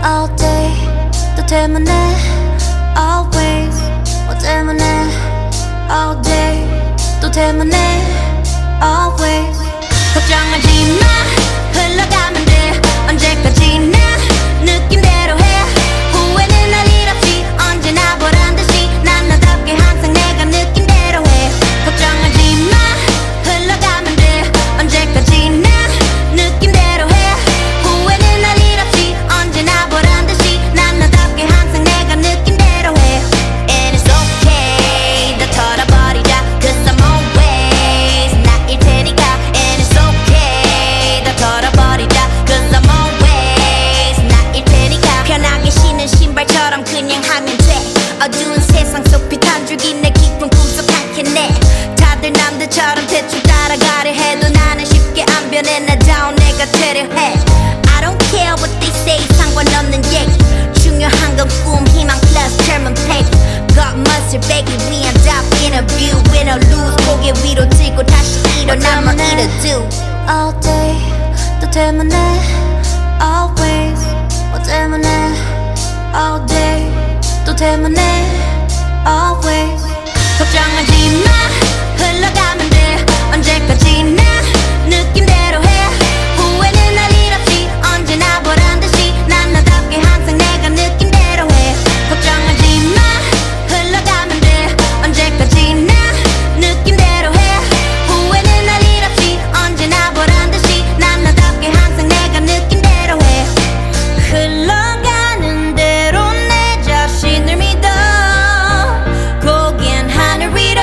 all day 또 때문에 always 뭐 때문에 all day 또 때문에 always 걱정하지 마 흘러가면 돼 언제까지나 느낌대로 해 후회는 할 일 없이 언제나 보란 듯이 난 너답게 항상 내가 느낌대로 해 걱정하지 마 흘러가면 돼 언제까지나 느낌대로 해 후회는 할 일 없이 언제나 보란 듯이 난 너답게 항상 내가 느낌대로 해 And it's okay 다 털어버리자 Cause I'm always 나일 테니까 And it's okay 다 털어버리자 Cause I'm always 나일 테니까 편하게 신은 신발처럼 그냥 하면 돼 어두운 세상 속 빛 한 줄기 내 깊은 꿈속 한 캔내 다들 남들처럼 대충 따라가려 해도 나는 쉽게 안 변해 나다운 내가 되려 해 I don't care what they say 상관없는 얘기 중요한 건 꿈 희망 plus 젊은 패기 got muscle baby we end up in a view win or lose 고개 위로 들고 다시 일어나면 it'll do all day 또 때문에 always 뭐 때문에 all day 또 때문에 always 걱정하지 마 흘러가면 돼 언제까지나 느낌대로 해 후회는 할 일 없이 언제나 보란 듯이 난 너답게 항상 내가 느낌대로 해 걱정하지 마 흘러가면 돼 언제까지나 느낌대로 해 후회는 할 일 없이 언제나 보란 듯이 난 너답게 항상 내가 느낌대로 해 흘러가는 대로 내 자신을 믿어 고개는 하늘 위로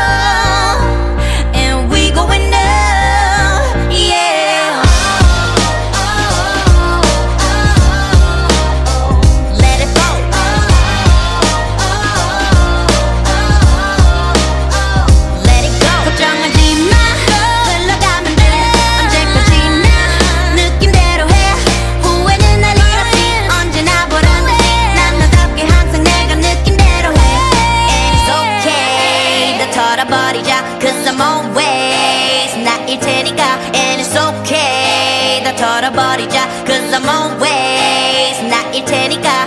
And we going up, yeah Let it go Let it go 걱정하지 마 흘러가면 돼 언제까지나 느낌대로 해 후회는 할 일 없이 언제나 보란 듯이 난 너답게 항상 내가 느낌대로 해 And it's okay 다 털어버리자 Cause I'm always 나일 테니까 And it's okay 다 털어버리자 Cause I'm always 나일 테니까